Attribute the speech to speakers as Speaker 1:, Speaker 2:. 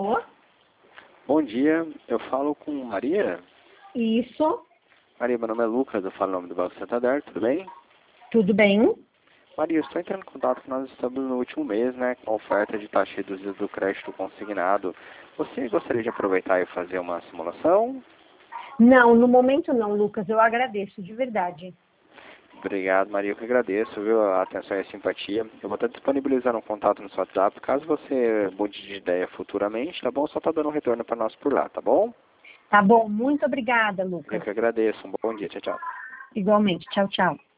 Speaker 1: Alô?
Speaker 2: Bom dia, eu falo com Maria.
Speaker 1: Isso,
Speaker 2: Maria, meu nome é Lucas, eu falo em nome do Banco Santander, tudo bem?
Speaker 1: tudo bem?
Speaker 2: Maria, eu estou entrando em contato que nós estamos no último mês, né, com a oferta de taxa reduzida do crédito consignado. Você gostaria de aproveitar e fazer uma simulação?
Speaker 1: Não, no momento não, Lucas, eu agradeço, de verdade.
Speaker 2: Obrigado, Maria, eu que agradeço, viu, a atenção e a simpatia. Eu vou estar disponibilizando um contato no seu WhatsApp, caso você mude de ideia futuramente, tá bom? Só tá dando um retorno para nós por lá, tá bom?
Speaker 1: Tá bom, muito obrigada,
Speaker 2: Eu
Speaker 1: Lucas.
Speaker 2: que agradeço, um bom dia, tchau, tchau.
Speaker 1: Igualmente, tchau, tchau.